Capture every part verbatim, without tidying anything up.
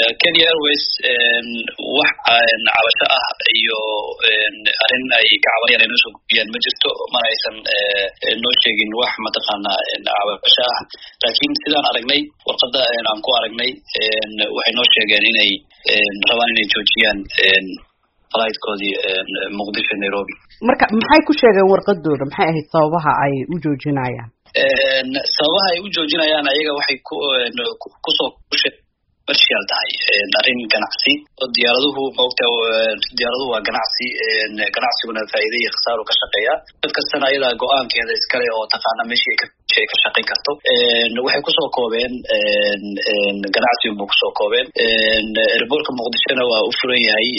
Kenya Airways wax cabasho ah iyo arin ay ka cabanayaan inay soo gudbiyaan ma jirto ma aysan noo sheegin wax mataqaana cabasho ah laakiin sidaan aragnay warqada aan ku aragnay waxay noo sheegeen inay rabaan inay joojiyaan flightkoodii Muqdisho Nairobi. Marka maxay ku sheegeen warqadooda maxay ahayd sababaha ay u joojinayaan? sababaha ay u joojinayaan ayaga waxay ku ku soo commercial tahay arin ganacsi oo diyaaraduhu moogta diyaaraduhu waa ganacsi ganacsiguna faa'iido iyo khasaaro ka shaqeeya dad kastana ayada go'aankeeda iskale oo taqaana meeshii ka ka shaqeyn karto waxay ku soo koobeen ganacsigu ku soo koobeen airportka Muqdishona waa u furan yahay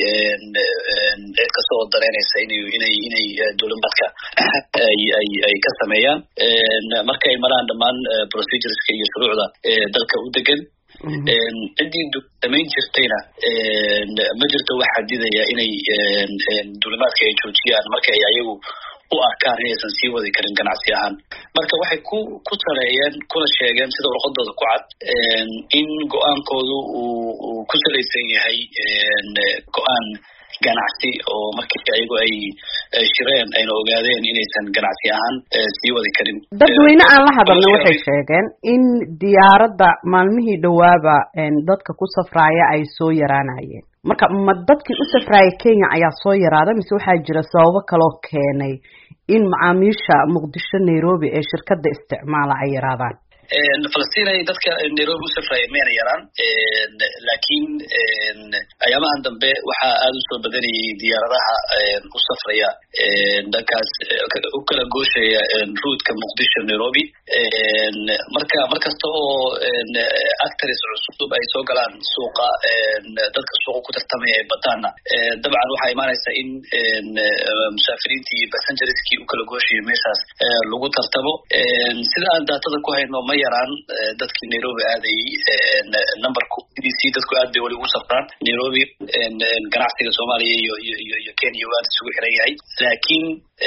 cid kasta oo dareynaysa inay inay inay dowladda ay ay ay ka sameeyaan markay maraan dhamaan procedureska iyo shuruucda dalka u degan cidii damayn jirtayna ma jirto wax xadidaya inay duulimaadka ay joojiyaan marka ay ayagu u arkaan inaysan sii wadi karin ganacsi ahaan marka waxay ku ku taleeyeen kuna sheegeen sida warqadooda ku cad in go'aankoodu uu ku salaysan yahay go'aan ganacsi oo markii ayagu ay shireen ayna ogaadeen inaysan ganacsi ahaan sii wadi karin dadweyne aan la hadalna waxay sheegeen in diyaaradda maalmihii dhawaaba dadka ku safraaya ay soo yaraanayeen marka ma dadkii u safraaya Kenya ayaa soo yaraaday mise waxaa jira sababo kale oo keenay in macaamiisha Muqdisho Nairobi ee shirkadda isticmaala ay yaraadaan Falastiin ay dadka Nairobi u safraya meena yaraan laakiin ayaamahan dambe waxa aad u soo badanayay diyaaradaha u safraya dhankaas u kala gooshaya route-ka Muqdisho Nairobi marka markasta oo actors cusub ay soo galaan suuqa dadka suuqa ku tartamaya ay badaana dabcan waxa imaanaysa in musaafiriintii passengerskii u kala gooshaya meeshaas lagu tartamo sida aan daatada ku hayno ma yaraan dadkii Nairobi aaday numberku D C dadku aad bay wali ugu safraan Nairobi ganacsiga Soomaaliya iyo iyo iyo Kenya waa isugu xiran yahay laakiin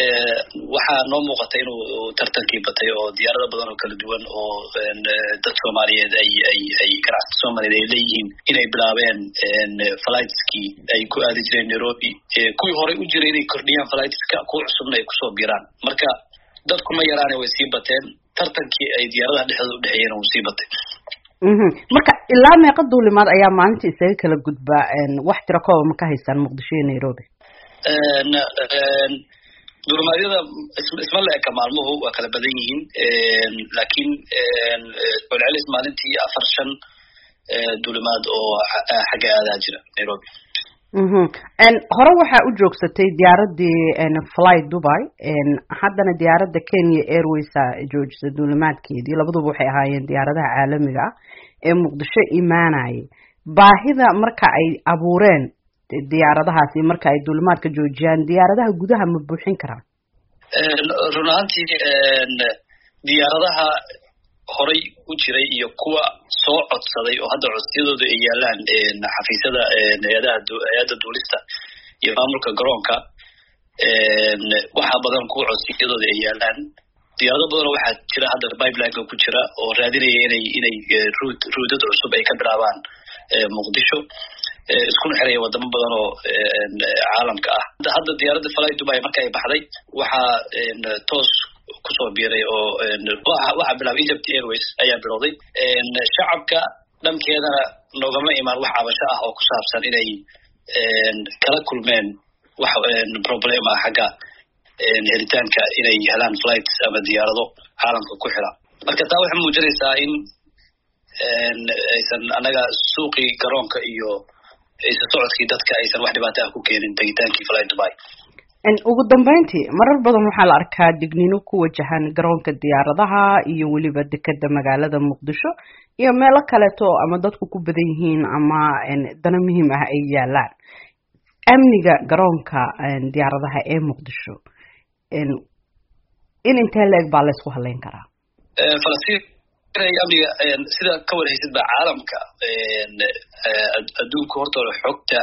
waxa noo muuqata inuu tartankii batay oo diyaarado badan oo kala duwan oo dad Soomaaliyeed ay ay ay ganacsi Soomaaliyeed ay leeyihiin inay bilaabeen flightski ay ku aadi jireen Nairobi kuwii hore u jiray inay kordhiyaan flightska kuwa cusubna ay ku soo biiraan marka dadku ma yaraan way sii bateen tartankii ay diyaaradaha dhexdooda u dhaxeeyeen uu sii batay mhm marka ilaa meeqa duulimaad ayaa maalintii isaga kala gudba wax tiro koob ma ka haystaan Muqdisho iyo Nairobi een een duulimaadyada isma leeka maalmuhu waa kala badan yihiin een laakiin een celcelis maalintii afar shan duulimaad oo xagga aada jira Nairobi mhm en hore waxa u joogsatay diyaaradii en fly Dubai en haddana diyaaradda Kenya Airways joojisay duulimaadkeedii labaduba waxay ahaayeen diyaaradaha caalamiga ah ee Muqdisho imaanayay baahida marka ay abuureen diyaaradahaasi marka ay duulimaadka joojiyaan diyaaradaha gudaha ma buuxin karaan een runaantii een diyaaradaha horay u jiray iyo kuwa soo codsaday oo hadda codsiyadooda ay yaalaan een xafiisyada hay'adaha hay'adda duulista iyo maamulka garoonka een waxa badan ku codsiyadooda ay yaalaan diyaarado badan waxa jira hadda pipeline ku jira oo raadinaya inay inay route route cusub ay ka bilaabaan Muqdisho isku xiraya wadamo badan oo caalamka ah hadda diyaaradda fly Dubai marka ay baxday waxa toos ku soo biiray oo waxa bilaabay Egypt Airways ayaa bilowday shacabka dhankeedana noogama imaan wax cabasho ah oo ku saabsan inay kala kulmeen wax problem ah xagga helitaanka inay helaan flights ama diyaarado caalamka ku xira marka taa waxay muujinaysaa in aysan anaga suuqii garoonka iyo aysan socodkii dadka aysan wax dhibaato ah ku keenin tagitaankii fly Dubai en ugu dambeyntii marar badan waxaa la arkaa digniino ku wajahan garoonka diyaaradaha iyo weliba dekedda magaalada Muqdisho iyo meelo kaleeto ama dadku ku badan yihiin ama dana muhiim ah ay yaalaan amniga garoonka diyaaradaha ee Muqdisho in intee leeg baa la isku haleyn karaa Falastiin inay amniga sida ka warhaysid ba caalamka adduunka horta xogta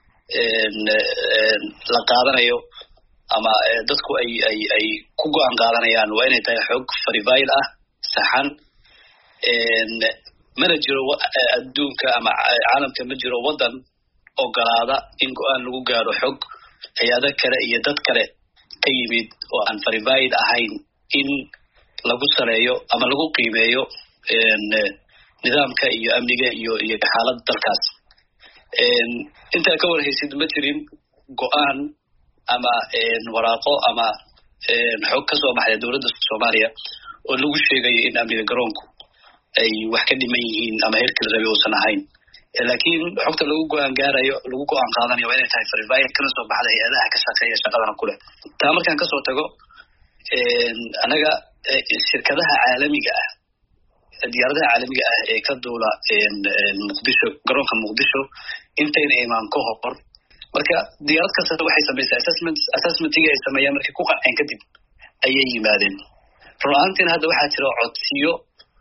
la qaadanayo ama dadku ay ay ay ku go'aan qaadanayaan waa inay tahay xog verified ah saxan mana jiro adduunka ama caalamka ma jiro wadan ogolaada in go'aan lagu gaaro xog hay'ado kale iyo dad kale ka yimid oo aan verified ahayn in lagu sareeyo ama lagu qiimeeyo nidaamka iyo amniga iyo iyo xaaladda dalkaas. inta ka warhaysid ma jirin go'aan ama waraaqo ama xog ka soo baxay dowladda Soomaaliya oo lagu sheegayo in amniga garoonku ay wax ka dhiman yihiin ama heerkii rabi uusan ahayn. laakiin xogta lagu go'aan gaarayo lagu go'aan qaadanayo waa inay tahay verified kana soo baxday hay'adaha ka shaqeeya shaqadan kule. taa markaan ka soo tago anaga shirkadaha caalamiga ah diyaaradaha caalamiga ah ee ka duula muqdisho garoonka muqdisho intayna imaan ka hor marka diyaarad kasta waxay sameysay assessment assessmentiga ay sameeyaan markii ku qanceen kadib ayay yimaadeen. runaantiin hadda waxaa jira codsiyo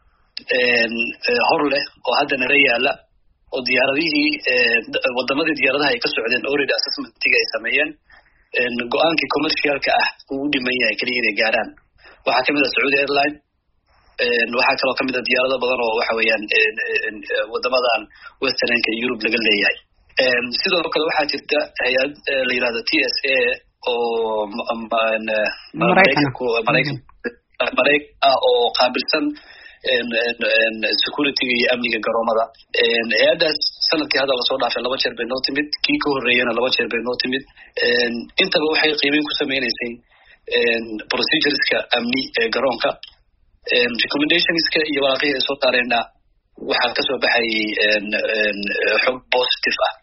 hor leh oo hadda nala yaala oo diyaaradihii wadamadii diyaaradaha ay ka socdeen already assessmentiga ay sameeyeen go'aankii commercialka ah uu u dhiman yahay kaliya inay gaaraan. waxaa kamid ah Saudi Airline, waxaa kaloo kamid ah diyaarado badan oo waxa weeyaan wadamadan westernka Europe laga leeyahay. sidoo kale waxaa jirta hay'ad la yiraahdo T S A oo Mareykanka oo qaabilsan security iyo amniga garoomada. hay'adaas sanadkii hadda soo dhaafay laba jeer bay noo timid, kii ka horeeyana laba jeer bay noo timid. intaba waxay qiimeyn ku sameynaysay procedureska amni ee garoonka. recommendationska iyo waraaqihii ay soo saareenna waxaa kasoo baxay xog positive ah.